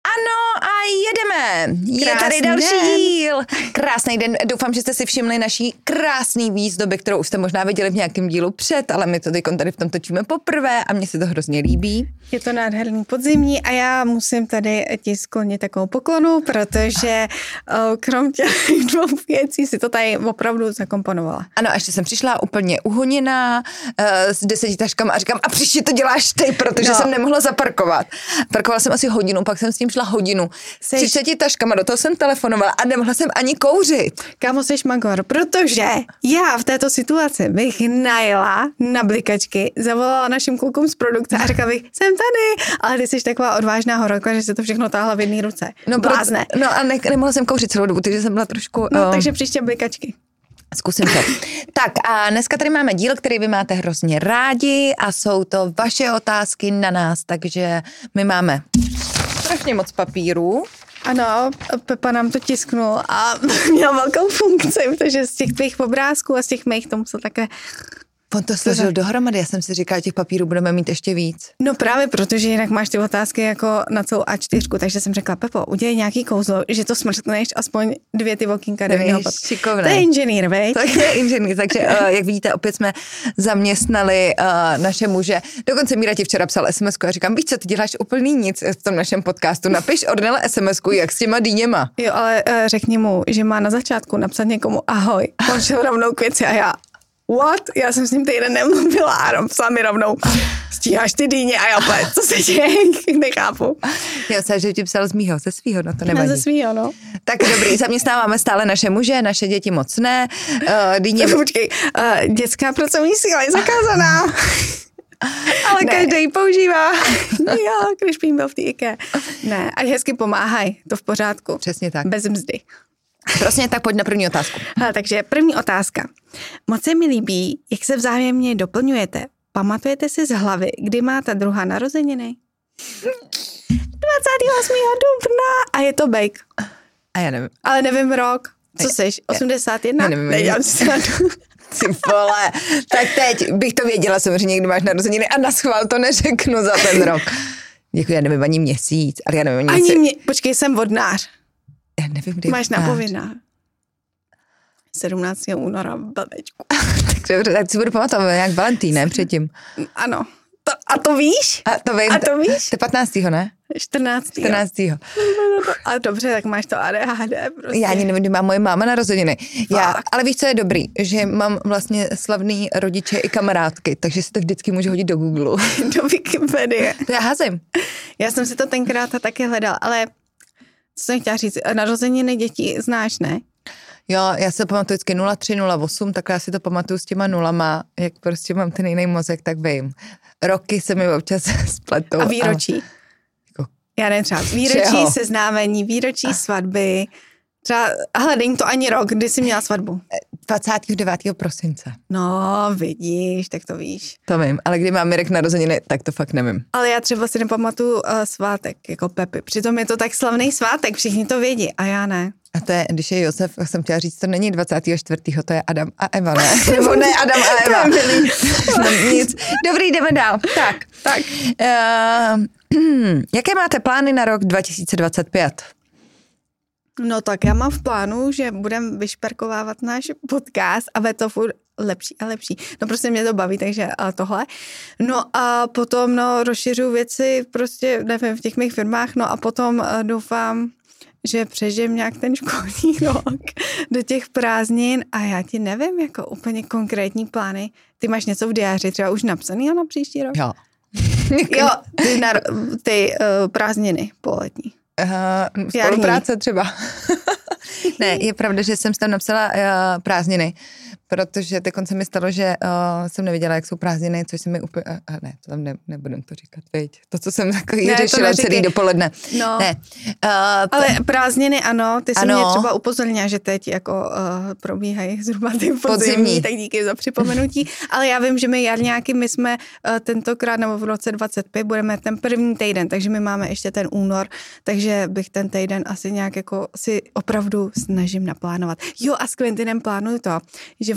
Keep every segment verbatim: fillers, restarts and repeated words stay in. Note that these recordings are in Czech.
Ano a jedeme. Je Krásný tady další den. díl. Krásný den. Doufám, že jste si všimli naší krásný výzdoby, kterou už jste možná viděli v nějakém dílu před, ale my to teď tady v tom točíme poprvé a mně se to hrozně líbí. Je to nádherný podzimní a já musím tady ti sklonit takovou poklonu, protože uh, krom těch dvou věcí si to tady opravdu zakomponovala. Ano, a ještě jsem přišla úplně uhoněná uh, s deseti taškama a říkám, a příště to děláš ty, protože No. jsem nemohla zaparkovat. Parkovala jsem asi hodinu, pak jsem s tím šla hodinu. S třiceti taškama, do toho jsem telefonovala a nemohla jsem ani kouřit. Kámo, seš magor, protože já v této situaci bych najela na blikačky, zavolala našim klukům z produkce a řekla bych, jsem tady, ale ty jsi taková odvážná hororka, že se to všechno táhla v jedné ruce. No, Blázne. Pro, no a ne, nemohla jsem kouřit celou dobu, takže jsem byla trošku... No, uh, takže příště blikačky. Zkusím to. Tak a dneska tady máme díl, který vy máte hrozně rádi a jsou to vaše otázky na nás, takže my máme strašně moc papíru. Ano, Pepa nám to tisknul a měl velkou funkci, protože z těch tvých obrázků a z těch mých to musel také... On to složil dohromady, já jsem si říkala, těch papírů budeme mít ještě víc. No právě, protože jinak máš ty otázky jako na celou á čtyři, takže jsem řekla, Pepo, udělej nějaký kouzlo, že to smrskneš aspoň dvě ty okýnka do jednoho papíru. Šikovnej. To je inženýr, vej? To je inženýr, takže uh, jak vidíte, opět jsme zaměstnali uh, naše muže. Dokonce Míra ti včera psal es em esku a říkám, víš co, ty děláš úplný nic v tom našem podcastu, napiš Ornele es em esku, jak s těma dýněma. Jo, ale uh, řekni mu, že má na začátku napsat někomu ahoj, on šel rovnou k věci a já, what? Já jsem s ním týden nemluvila a psala mi rovnou, stíháš ty dýně a já opět, co se děje, nechápu. Já se, že ti psal z mýho, ze svýho, no to nevadí. Ne, ze svýho, no. Tak dobrý, zaměstnáváme stále naše muže, naše děti moc ne. Uh, dýně... Počkej, uh, dětská pracovní síla je zakázaná. Ale Ne. každý ji používá. Jo, když pím byl v té IKEA. Ne, ať hezky pomáhaj, to v pořádku. Přesně tak. Bez mzdy. Prosím, tak pojď na první otázku. Hele, takže první otázka. Moc se mi líbí, jak se vzájemně doplňujete. Pamatujete si z hlavy, kdy má ta druhá narozeniny? dvacátého osmého dubna a je to bejk. A já nevím. Ale nevím rok. Co seš? osmdesát jedna? Já nevím. Nedělám si snadu. Ty vole, tak teď bych to věděla samozřejmě, kdy máš narozeniny a naschvál to neřeknu za ten rok. Jako já nevím ani měsíc, ale já nevím ani Ani měsíc. mě, počkej, jsem vodnář. Já nevím, kdy Máš máš. napovědná. sedmnáctého února v Belečku. Tak dobře, tak si budu pamatovat nějak Valentín, ne, předtím. Ano. To, a to víš? A to vím. A to víš? To je patnáctého, ne? čtrnáctého čtrnáctého. A dobře, tak máš to á dé há dé prostě. Já ani nevím, kdy má moje máma narozeniny. Já, Fakt? ale víš, co je dobrý? Že mám vlastně slavný rodiče i kamarádky, takže si to vždycky můžu hodit do Google. Do Wikipedie. To já házím. Já jsem si to tenkrát taky hledal, ale co jsem chtěla říct, narozeniny dětí znáš, ne? Jo, já se pamatuju vždycky nula tři nula osm, tak já si to pamatuju s těma nulama, jak prostě mám ten jiný mozek, tak vím. Roky se mi občas spletou. A výročí? Ale, jako, Já nevím, třeba výročí Čeho? seznámení, výročí svatby. Třeba, hele, není to ani rok, kdy jsi měla svatbu. dvacátého devátého prosince. No, vidíš, tak to víš. To vím, ale kdy mám Mirek narozeniny, tak to fakt nevím. Ale já třeba si nepamatuju uh, svátek jako Pepy. Přitom je to tak slavný svátek, všichni to vědí a já ne. A to je, když je Josef, jsem chtěla říct, to není dvacátého čtvrtého to je Adam a Eva, ne? Nebo ne Adam a Eva. No, nic. Dobrý, jdeme dál. Tak, Tak. Uh, jaké máte plány na rok dva tisíce dvacet pět? No tak já mám v plánu, že budeme vyšperkovávat náš podcast a bude to furt lepší a lepší. No prostě mě to baví, takže a tohle. No a potom no rozšiřuju věci prostě, nevím, v těch mých firmách, no a potom uh, doufám, že přežijem nějak ten školní rok do těch prázdnin a já ti nevím, jako úplně konkrétní plány. Ty máš něco v diáři třeba už napsaný na příští rok? Jo. Jo, ty, na, ty uh, prázdniny poletní. Uh, spolupráce třeba. Ne, je pravda, že jsem tam napsala uh, prázdniny, protože teď se mi stalo, že uh, jsem neviděla, jak jsou prázdniny, což se mi úplně... Uh, ne, to tam ne, nebudem to říkat, viď. To, co jsem takový ne, řešila celý dopoledne. No. Ne. Uh, Ale prázdniny ano, ty jsi ano. mě třeba upozornila, že teď jako uh, probíhají zhruba ty podzimní, Podzimní. tak díky za připomenutí. Ale já vím, že my jarňáky, my jsme uh, tentokrát nebo v roce dvacet pět budeme ten první týden, takže my máme ještě ten únor, takže bych ten týden asi nějak jako si opravdu snažím naplánovat. Jo a s Quentinem plánuju to, že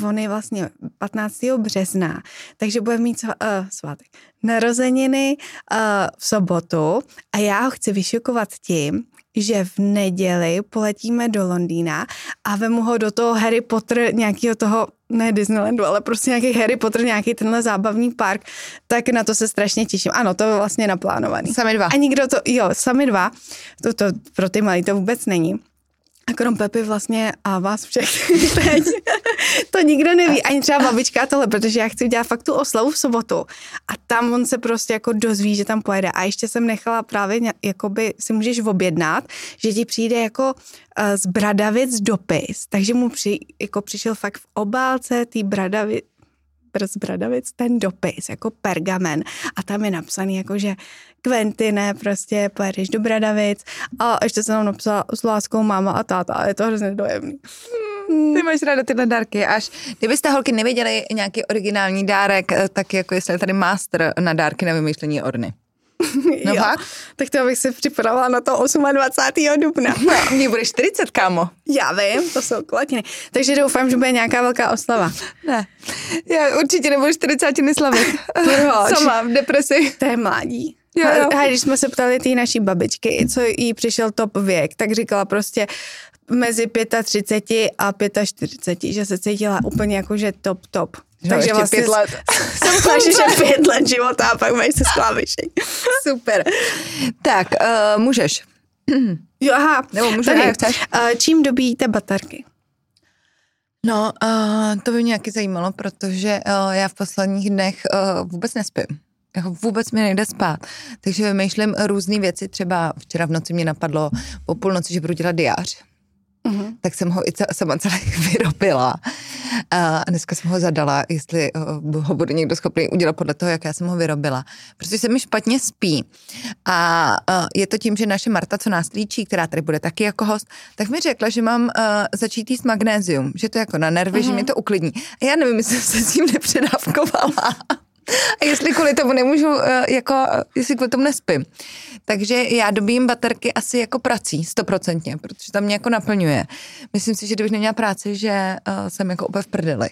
on je vlastně patnáctého března, takže bude mít sv- uh, svátek, narozeniny uh, v sobotu a já ho chci vyšokovat tím, že v neděli poletíme do Londýna a vemu ho do toho Harry Potter, nějakého toho, ne Disneylandu, ale prostě nějaký Harry Potter, nějaký tenhle zábavní park, tak na to se strašně těším. Ano, to je vlastně naplánovaný. Sami dva. A nikdo to, jo, sami dva, to, to pro ty malý to vůbec není. A krom Pepy vlastně a vás všech teď, to nikdo neví, ani třeba babička tohle, protože já chci udělat fakt tu oslavu v sobotu a tam on se prostě jako dozví, že tam pojede a ještě jsem nechala právě, jakoby si můžeš objednat, že ti přijde jako uh, z Bradavic dopis, takže mu při, jako přišel fakt v obálce tý Bradavic, z Bradavic ten dopis, jako pergamen a tam je napsaný jako, že Kventine, prostě pojedeš do Bradavic a ještě jsem nám napsala s láskou máma a táta a je to hrozně dojemný. Hmm, ty máš ráda tyhle dárky, až kdybyste holky nevěděli nějaký originální dárek, tak jako jestli je tady master na dárky na vymýšlení orny. No fakt? Tak to bych se připravila na to dvacátého osmého dubna. No, mě bude čtyřicet, kámo. Já vím, to jsou kulatiny. Takže doufám, že bude nějaká velká oslava. Ne, já určitě nebudu čtyřicátiny slavit. Proč? Sama v depresi. To je mládí. Jo, jo. A když jsme se ptali té naší babičky, co jí přišel top věk, tak říkala prostě mezi třicet pět a čtyřicet pět, že se cítila úplně jako, že top, top. Že takže ještě vlastně pět let. Jsem sláže, že pět let života a pak máš se sklávišej. Super. Tak, uh, můžeš. Jo, aha. Nebo můžeš, Tady, jak chceš. Uh, čím dobíjíte baterky? No, uh, to by mě nějaký zajímalo, protože uh, já v posledních dnech uh, vůbec nespím. Jako vůbec mi nejde spát. Takže vymýšlím různé věci. Třeba včera v noci mě napadlo po půlnoci, že budu dělat diář. Uh-huh. Tak jsem ho i sama celý vyrobila. A dneska jsem ho zadala, jestli ho bude někdo schopný udělat podle toho, jak já jsem ho vyrobila. Protože se mi špatně spí. A je to tím, že naše Marta, co nás líčí, která tady bude taky jako host, tak mi řekla, že mám začít jíst magnézium, že to jako na nervy, uh-huh. že mě to uklidní. A já nevím, jestli jsem se s tím nepředávkovala. A jestli kvůli tomu nemůžu, jako, jestli kvůli tomu nespím. Takže já dobím baterky asi jako prací, stoprocentně, protože tam mě jako naplňuje. Myslím si, že kdybych neměla práci, že uh, jsem jako úplně v prdeli.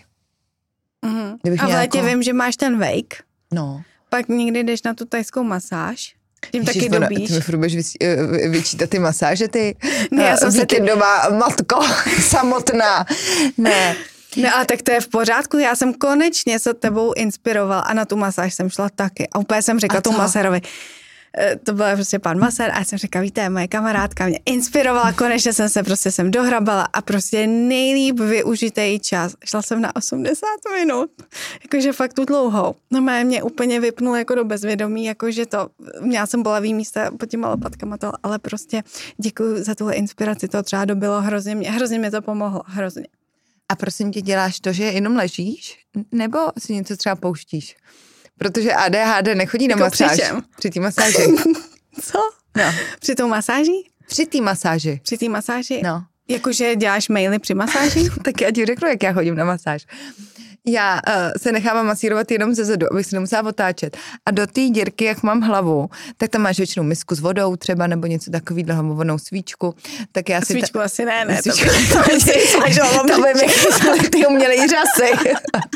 Mm-hmm. A v létě jako... vím, že máš ten wake. No. Pak někdy jdeš na tu tajskou masáž. Tím Ježiš, taky ona, dobíš. Ty mi furt budeš vy, vyčítat ty masáže, ty ne, já jsem víkendová ty... matko samotná. Ne. No a tak to je v pořádku, já jsem konečně se tebou inspiroval a na tu masáž jsem šla taky. A úplně jsem řekla tomu masérovi, to byl prostě pan masér a já jsem řekla, víte, moje kamarádka mě inspirovala, konečně jsem se prostě sem dohrabala a prostě nejlíp využitý čas. Šla jsem na osmdesát minut, jakože fakt tu dlouhou. No mé mě úplně vypnul jako do bezvědomí, jakože to, měla jsem bolavý místa pod těma lopatkama to, ale prostě děkuji za tuhle inspiraci, to třeba dobilo hrozně mě, hrozně mě to pomohlo, hrozně. A prosím tě, děláš to, že jenom ležíš? Nebo si něco třeba pouštíš? Protože A D H D nechodí na jako masáž. Při, při té masáži. Co? No. Při tou masáži? Při té masáži. Při té masáži? No. Jakože děláš maily při masáži? Tak já ti řeknu, jak já chodím na masáž. Já uh, se nechávám masírovat jenom ze zadu, abych se nemusela otáčet. A do té dírky, jak mám hlavu, tak tam máš většinou misku s vodou třeba, nebo něco takovýhle, hlamovodnou svíčku. Tak já si svíčku ta... asi ne, ne. Svíčku, to, to, to, to by mi ty umělej řasy.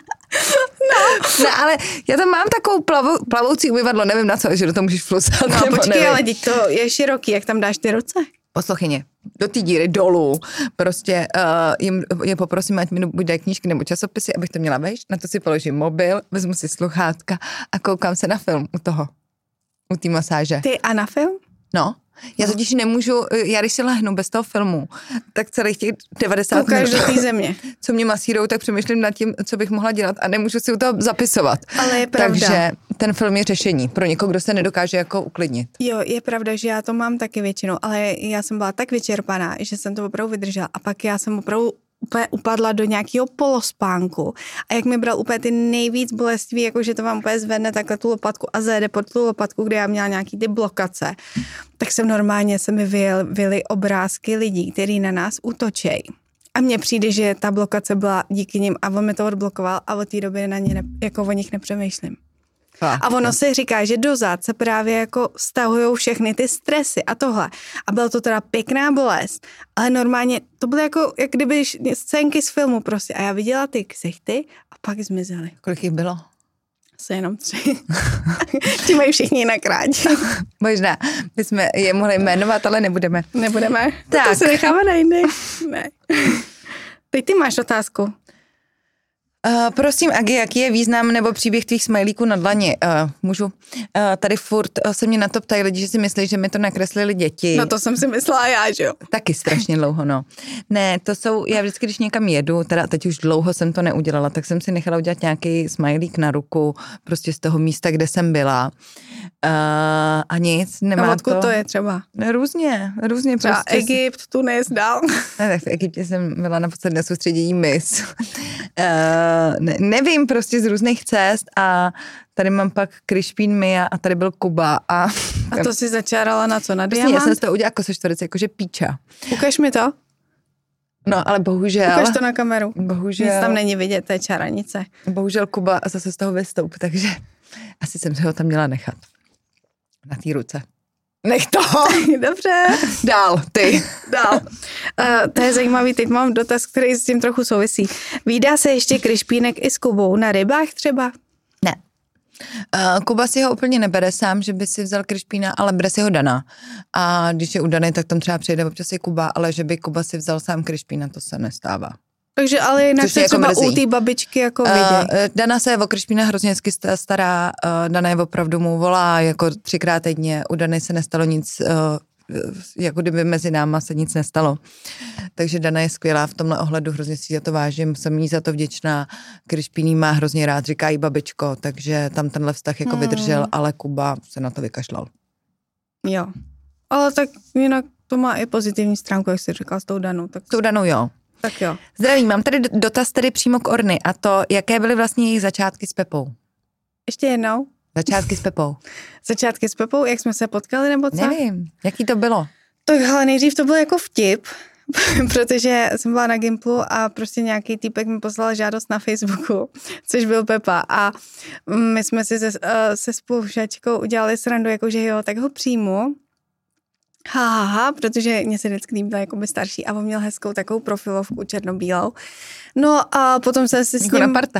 No. No, ale já tam mám takovou plavu, plavoucí umyvadlo, nevím na co, že do toho můžeš flusat. No počkej, nevím. Ale teď to je široký, jak tam dáš ty ruce? Poslouchyně, do té díry dolů, prostě uh, jim, je poprosím, ať mi buď dají knížky nebo časopisy, abych to měla vejš, na to si položím mobil, vezmu si sluchátka a koukám se na film u toho, u té masáže. Ty a na film? No, já totiž nemůžu, já když si lehnu bez toho filmu, tak celých těch devadesát Koukáš minut, do té země. Co mě masírujou, tak přemýšlím nad tím, co bych mohla dělat a nemůžu si u toho zapisovat. Ale je pravda. Takže ten film je řešení pro někoho, kdo se nedokáže jako uklidnit. Jo, je pravda, že já to mám taky většinou, ale já jsem byla tak vyčerpaná, že jsem to opravdu vydržela a pak já jsem opravdu úplně upadla do nějakého polospánku a jak mi bral úplně ty nejvíc boleství, jakože to vám úplně zvedne takhle tu lopatku a zajede pod tu lopatku, kde já měla nějaký ty blokace, tak jsem normálně se mi vyjeli obrázky lidí, kteří na nás útočej. A mně přijde, že ta blokace byla díky nim a on mi to odblokoval a od té doby na ně ne, jako o nich nepřemýšlím. Fakt. A ono se říká, že do zad se právě jako stahujou všechny ty stresy a tohle. A byla to teda pěkná bolest, ale normálně to bylo jako, jak kdyby scénky z filmu prostě. A já viděla ty ksichty a pak zmizely. Kolik jich bylo? Asi jenom tři. Ti mají všichni jinak rádi. Možná. My jsme je mohli jmenovat, ale nebudeme. Nebudeme. Tak. To se necháme na jindy. Ne. Teď ty máš otázku. Uh, prosím, Agi, jaký je význam nebo příběh tvých smajlíků na dlani? Uh, můžu? Uh, tady furt uh, se mě na to ptají lidi, že si myslí, že mi to nakreslili děti. No to jsem si myslela já, že jo? Taky strašně dlouho, no. Ne, to jsou, já vždycky, když někam jedu, teda teď už dlouho jsem to neudělala, tak jsem si nechala udělat nějaký smajlík na ruku, prostě z toho místa, kde jsem byla. Uh, a nic, nemá a odkud to. to je třeba? Různě, různě. Třeba prostě Egypt, Tunis, dál. Ne, tak v Egyptě jsem byla naposledy na soustředění mis. uh, ne, nevím, prostě z různých cest a tady mám pak Krišpín Mia a tady byl Kuba. A, a to si začárala na co? Na prostě diamant? Já jsem z toho udělala kosočtverec, jakože píča. Ukaž mi to. No, ale bohužel. Ukaž to na kameru. Bohužel. Nic tam není vidět, to je čaranice. Bohužel Kuba zase z toho vystoup, takže asi jsem se ho tam měla nechat. Na té ruce. Nech to. Dobře. Dál, ty. Dál. Uh, to je zajímavý, teď mám dotaz, který s tím trochu souvisí. Vídá se ještě Krišpínek i s Kubou na rybách třeba? Ne. Uh, Kuba si ho úplně nebere sám, že by si vzal Krišpína, ale bere si ho Dana. A když je u Dany, tak tam třeba přijde občas i Kuba, ale že by Kuba si vzal sám Krišpína, to se nestává. Takže ale jinak se jako třeba mrzí. U té babičky jako uh, viděj. Dana se o Krišpína hrozně hezky stará, uh, Dana je opravdu mu volá jako třikrát týdně, u Dany se nestalo nic, uh, jako kdyby mezi náma se nic nestalo. Takže Dana je skvělá v tomhle ohledu, hrozně si za to vážím, jsem jí za to vděčná, Krišpín má hrozně rád, říká jí babičko, takže tam tenhle vztah jako hmm. vydržel, ale Kuba se na to vykašlal. Jo, ale tak jinak to má i pozitivní stránku, jak jsi říkal s tou Danou. Tak... S tou Danou jo. Tak jo. Zdraví, mám tady dotaz tady přímo k Orny a to, jaké byly vlastně jejich začátky s Pepou? Ještě jednou. Začátky s Pepou. Začátky s Pepou, jak jsme se potkali nebo co? Nevím, jaký to bylo? Tak ale nejdřív to bylo jako vtip, protože jsem byla na Gimplu a prostě nějaký týpek mi poslal žádost na Facebooku, což byl Pepa a my jsme si se, se spolužačkou udělali srandu, jakože jo, tak ho přijmu. Ha, ha, ha, protože mě se vždycky líbila jako by starší a on měl hezkou takovou profilovku černobílou. No a potom jsem si s jako ním... na parte.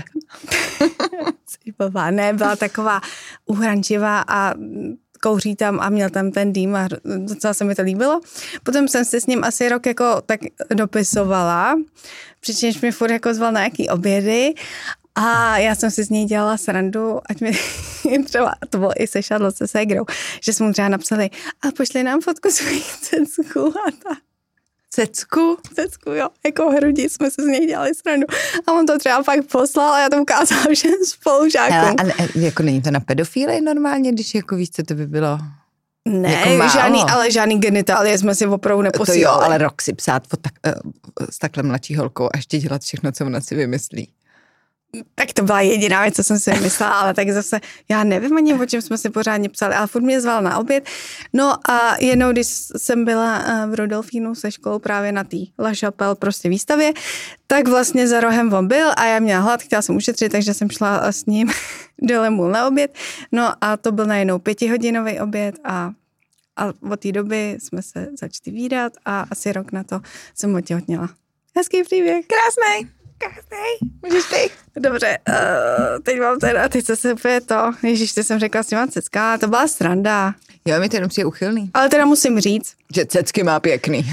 Ne, byla taková uhrančivá a kouří tam a měl tam ten dým a docela se mi to líbilo. Potom jsem si s ním asi rok jako tak dopisovala, přičemž mi furt jako zval na jaký obědy a já jsem si z něj dělala srandu, ať mi třeba, to bylo i se Charlotte se ségrou, že jsme mu třeba napsali a pošli nám fotku svých cecků a tak. Cecku? Cecku, jo, jako hrudi jsme se z něj dělali srandu. A on to třeba pak poslal a já to ukázala všem spolužákům. Ale, ale jako není to na pedofíly normálně, když jako víš, co to by bylo? Ne, jako žádný, ale žádný genitálie jsme si opravdu neposílali. To jo, ale rok si psát tak, uh, s takhle mladší holkou a ještě dělat všechno, co ona si vymyslí. Tak to byla jediná věc, co jsem si myslela, ale tak zase, já nevím ani, o čem jsme si pořádně psali, ale furt mě zval na oběd. No a jednou, když jsem byla v Rudolfínu se školou právě na té La Chapelle prostě výstavě, tak vlastně za rohem on byl a já měla hlad, chtěla jsem ušetřit, takže jsem šla s ním do Lemul na oběd. No a to byl najednou pětihodinový oběd a, a od té doby jsme se začali vídat a asi rok na to jsem otěhotněla. Hezký příběh. Krásnej. Krásnej. Můžeš ty. Dobře, uh, teď mám teda, teď se opět to, ježiš, ty jsem řekla s těma ceckama, to byla sranda. Jo, mi to jenom přijde uchylný. Ale teda musím říct. Že cecky má pěkný.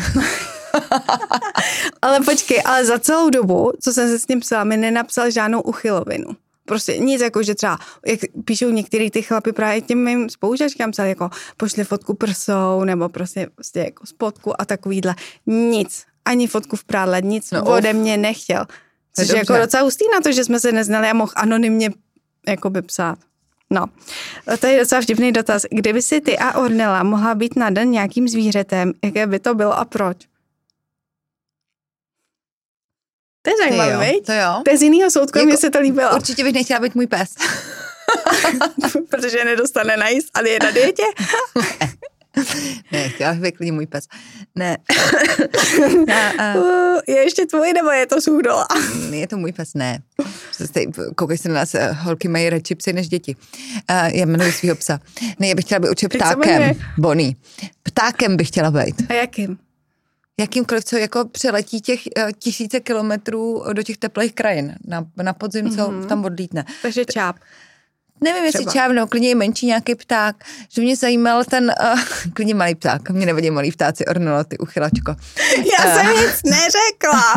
Ale počkej, ale za celou dobu, co jsem se s ním psala, mi nenapsal žádnou uchylovinu. Prostě nic jako, že třeba, jak píšou některý ty chlapy právě těm mým spolužačkám psali jako pošli fotku prsou, nebo prostě, prostě jako spotku a takovýhle. Nic. Ani fotku v prádle, nic no, ode mě nechtěl. Což je jako docela hustý na to, že jsme se neznali a mohl anonymně jakoby psát. No, to je docela vtipný dotaz. Kdyby si ty a Ornella mohla být na den nějakým zvířetem, jaké by to bylo a proč? To je zajímavé, viď? To jo. To je z jinýho soudku, jako, mně se to líbilo. Určitě bych nechtěla být můj pes. Protože nedostane najíst, ale je na dietě. Ne, chtěla bych klidně můj pes. Ne. a, a... Uh, je ještě tvůj, nebo je to Suchdola? Je to můj pes, ne. Koukej se na nás, holky mají radši psy než děti. Uh, já jmenuji svýho psa. Ne, já bych chtěla být určitě ptákem. Bonnie. Ptákem bych chtěla být. A jakým? Jakýmkoliv, co jako přeletí těch uh, tisíce kilometrů do těch teplých krajin. Na, na podzim, co mm-hmm. tam odlítne. Takže čáp. Nevím, jestli čávnou, klidně i menší nějaký pták, že mě zajímal ten, uh, klidně malý pták, mě nevadí malý ptáci, ornoloty, uchylačko. Já uh, jsem nic neřekla.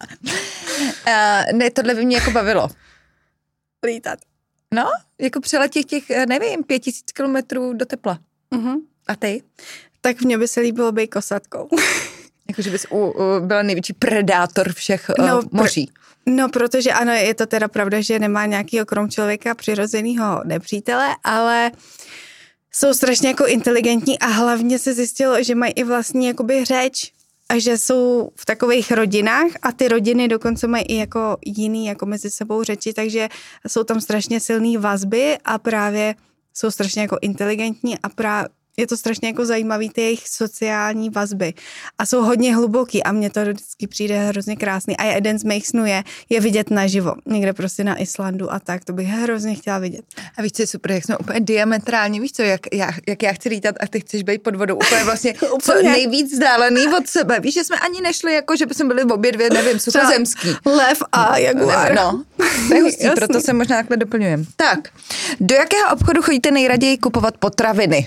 uh, ne, tohle by mě jako bavilo. Lítat. No, jako přeletět těch, nevím, pět tisíc kilometrů do tepla. Uh-huh. A ty? Tak mně by se líbilo být kosatkou. Jakože bys u, u, byla největší predátor všech uh, no, moří. Pr- no, protože ano, je to teda pravda, že nemá nějakýho krom člověka přirozenýho nepřítele, ale jsou strašně jako inteligentní a hlavně se zjistilo, že mají i vlastní jakoby řeč a že jsou v takových rodinách a ty rodiny dokonce mají i jako jiný jako mezi sebou řeči, takže jsou tam strašně silný vazby a právě jsou strašně jako inteligentní a právě je to strašně jako zajímavý, ty jejich sociální vazby. A jsou hodně hluboký a mně to vždycky přijde hrozně krásný. A jeden z mých snů je, je vidět naživo. Někde prostě na Islandu a tak. To bych hrozně chtěla vidět. A víš, co je super, jak jsme úplně diametrálně, víš co, jak já, jak já chci lítat a ty chceš být pod vodou. Úplně vlastně co nejvíc vzdálený od sebe. Víš, že jsme ani nešli jako, že bychom byli obě dvě, nevím, suzemský. Lev a jaguar. No, nehustí, proto se možná takhle doplňujeme. Tak, do jakého obchodu chodíte nejraději kupovat potraviny?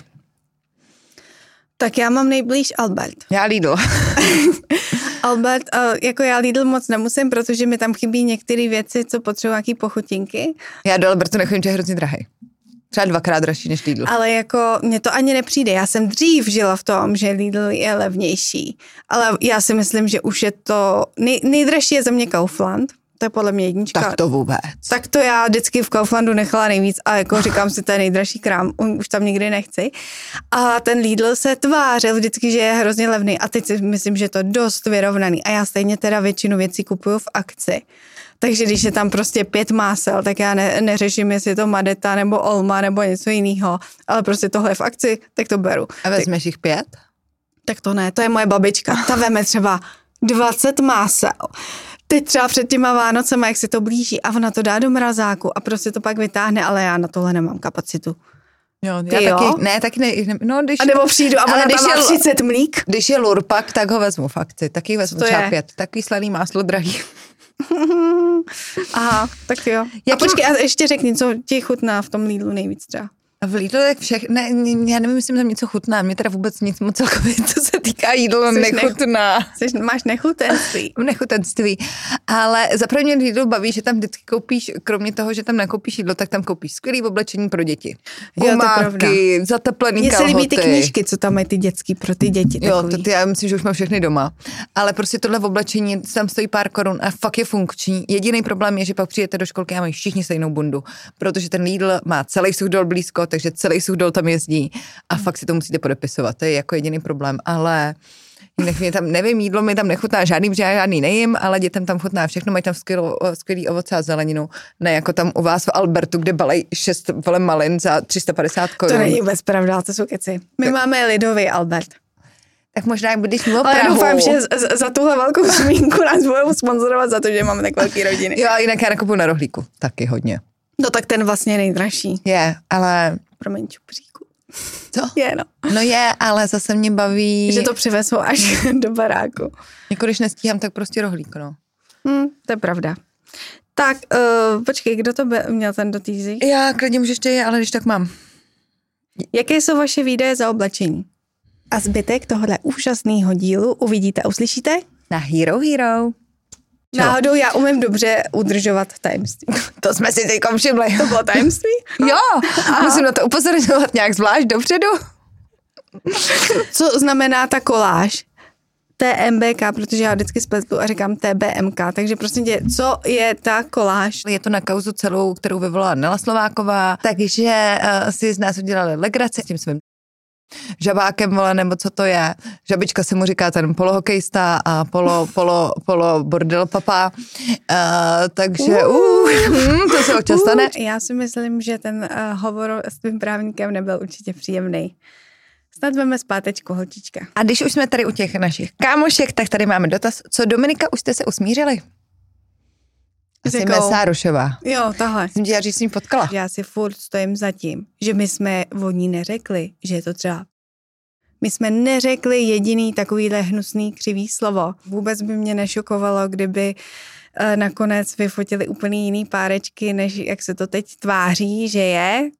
Tak já mám nejblíž Albert. Já Lidl. Albert, jako já Lidl moc nemusím, protože mi tam chybí některé věci, co potřebují nějaký pochutinky. Já do Albertu nechodím, že je hrozně drahý. Třeba dvakrát dražší než Lidl. Ale jako mně to ani nepřijde. Já jsem dřív žila v tom, že Lidl je levnější. Ale já si myslím, že už je to... Nej, nejdražší je za mě Kaufland. To je podle mě jednička. Tak to vůbec. Tak to já vždycky v Kauflandu nechala nejvíc a jako říkám si, to je nejdražší krám, už tam nikdy nechci. A ten Lidl se tvářil vždycky, že je hrozně levný a teď si myslím, že je to dost vyrovnaný a já stejně teda většinu věcí kupuju v akci. Takže když je tam prostě pět másel, tak já ne, neřeším, jestli je to Madeta nebo Olma nebo něco jiného, ale prostě tohle je v akci, tak to beru. A vezmeš jich pět? Tak to ne, to je moje babička, ta veme třeba dvacet másel. Teď třeba před těma Vánocema, jak se to blíží a ona to dá do mrazáku a prostě to pak vytáhne, ale já na tohle nemám kapacitu. Jo, já Ty taky, jo? ne, taky ne, no když... A nebo přijdu a ona tam má třicet mlík. Když je lurpak, tak ho vezmu v akci, taky vezmu třeba je? pět, takový slaný máslo drahý. Aha, tak jo. Jakým... A počkej, a ještě řekni, co ti chutná v tom Lidlu nejvíc třeba. V Lidlu jak všech, ne, já nevím, jestli tam něco chutná, mě teda vůbec nic moc celkově, co se týká jídlo, Jsi nechutná. Nech, jsi, máš nechutenství. Nechutenství, ale zaprvé mě Lidl baví, že tam vždycky koupíš, kromě toho, že tam nekoupíš jídlo, tak tam koupíš skvělý oblečení pro děti. Gumáky, zateplený Mně kalhoty. Mně se líbí ty knížky, co tam mají ty dětský pro ty děti. Jo, to ty, já myslím, že už mám všechny doma. Ale prostě tohle v oblečení tam stojí pár korun a fakt je funkční. Jediný problém je, že pak přijete do školky a mají všichni stejnou bundu, protože ten Lidl má celý Suchdol blízko, takže celý Suchdol tam jezdí a fakt si to musíte podepisovat. To je jako jediný problém, ale jinak mě tam, nevím, jídlo mi tam nechutná žádný, protože já žádný nejím, ale dětem tam chutná všechno, mají tam skvělou, skvělý ovoce a zeleninu. Ne jako tam u vás v Albertu, kde balej šest vole malin za tři sta padesát korun. To není vůbec pravda, to jsou keci. My tak máme lidový Albert. Tak možná, jak budeš mimo Prahu. Ale doufám, že z, za tuhle velkou zmínku nás budou sponzorovat za to, že máme tak velký rodiny. Jo, a jinak já nakupuju na rohlíku. Taky hodně. No tak ten vlastně nejdražší. Je, ale... Promiň, čupříku. Co? Je, no. No je, ale zase mě baví... Že to přivezou až do baráku. Jako když nestíhám, tak prostě rohlík, no. Hmm, to je pravda. Tak, uh, počkej, kdo to by měl ten dotýzí? Já klidně můžeš ty, ale když tak mám. Jaké jsou vaše výdaje za oblečení? A zbytek tohohle úžasného dílu uvidíte a uslyšíte? Na Hero Hero. Čo? Náhodou já umím dobře udržovat tajemství. To jsme si teďkom všimli. To bylo tajemství? Jo, aha. Musím na to upozorňovat nějak zvlášť dopředu. Co znamená ta koláž? T M B K, protože já vždycky spletu a říkám T B M K, takže prosím tě, co je ta koláž? Je to na kauzu celou, kterou vyvolala Nela Slováková, takže uh, si z nás udělali legraci s tím svým žabákem, vole, nebo co to je. Žabička se mu říká ten polohokejista a polo, polo, polo bordel papa. Uh, takže uh, uh, to se občas stane. Uh, já si myslím, že ten uh, hovor s tím právníkem nebyl určitě příjemný. Snad veme zpátečku, holčička. A když už jsme tady u těch našich kámošek, tak tady máme dotaz. Co Dominika, už jste se usmířili? Asi Mesárušová. Jo, tahle. Jsem tě říct, s ním potkala. Já si furt stojím za tím, že my jsme o ní neřekli, že je to třeba. My jsme neřekli jediný takovýhle hnusný křivý slovo. Vůbec by mě nešokovalo, kdyby nakonec vyfotili úplně jiný párečky, než jak se to teď tváří, že je.